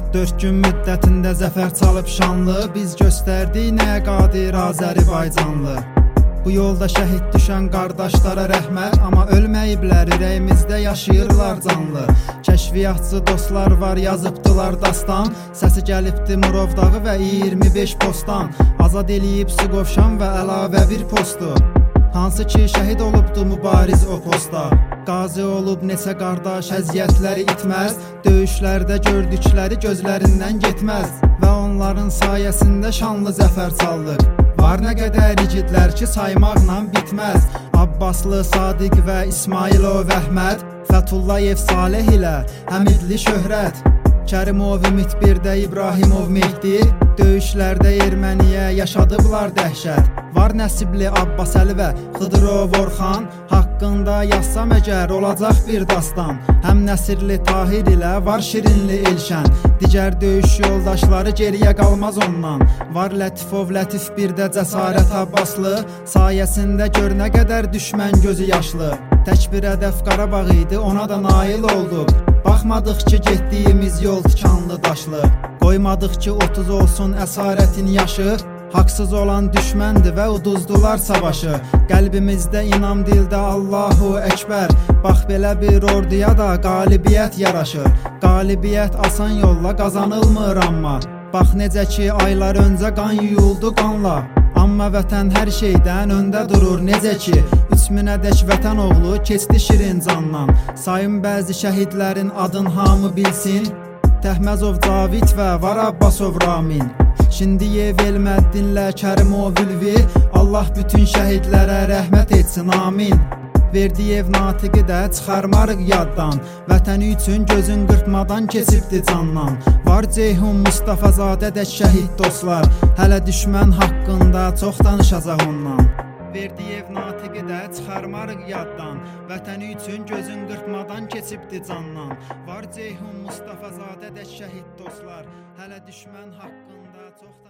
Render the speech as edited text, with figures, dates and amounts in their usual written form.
4 gün müddətində zəfər çalıb şanlı, biz göstərdik nəyə qadir Azərbaycanlı. Bu yolda şəhid düşən qardaşlara rəhmət, amma ölməyiblər, ürəyimizdə yaşayırlar canlı. Kəşfiyyatçı dostlar var, yazıbdılar dastan, səsi gəlibdi Murov dağı və 25 postan. Azad eləyib Suqovşan və əlavə bir postu, hansı ki şəhid olubdu mübariz o posta. Qazi olub neçə qardaş, əziyyətləri itməz, döyüşlərdə gördükləri gözlərindən getməz və onların sayəsində şanlı zəfər çaldıq. Var nə qədər igidlər ki saymaqla bitməz, Abbaslı, Sadiq və İsmailov Əhməd, Fətullayev Saleh ilə Həmidli Şöhrət, Kərimov Ümid birdə İbrahimov Mehdi, döyüşlərdə erməniyə yaşadıblar dəhşət. Var Nəsibli Abbasəli və Xıdırov Orxan, haqqında yazsam əgər olacaq bir dastan. Həm Nəsirli Tahir ilə var Şirinli Elşən, digər döyüş yoldaşları geriyə qalmaz ondan. Var Lətifov Lətif birdə Cəsarət Abbaslı, sayəsində gör nə qədər düşmən gözü yaşlı. Tək bir hədəf Qarabağ idi, ona da nail olduq. Baxmadıq ki getdiyimiz yol tikanlı daşlı, qoymadıq ki 30 olsun əsarətin yaşı. Haqsız olan düşməndir və uduzdular savaşı. Qəlbimizdə inam, dildə Allahu Əkbər. Bax belə bir orduya da qalibiyyət yaraşır. Qalibiyyət asan yolla qazanılmır amma. Bax necə ki aylar öncə qan yuyuldu qanla, amma vətən hər şeydən öndə durur necə ki 3000-ədək vətən oğlu keçdi şirin candan. Sayın bəzi şəhidlərin adın hamı bilsin, Təhməzov Cavid və var Abbasov Ramin, Şindiyev Elməddinlə Kərimov Ülvi, Allah bütün şəhidlərə rəhmət etsin, amin. Verdiyev Natiqi də çıxarmarıq yaddan, vətəni üçün gözün qırpmadan keçibdi candan. Var Ceyhun Mustafazadədək şəhid dostlar, hələ düşmən haqqında çox danışacaq ondan. Verdiyev Natiqi də çıxarmarıq yaddan, vətəni üçün gözün qırpmadan keçibdi candan. Var Ceyhun Mustafazadədək şəhid dostlar, hələ düşmən haqqında çox danışacaq.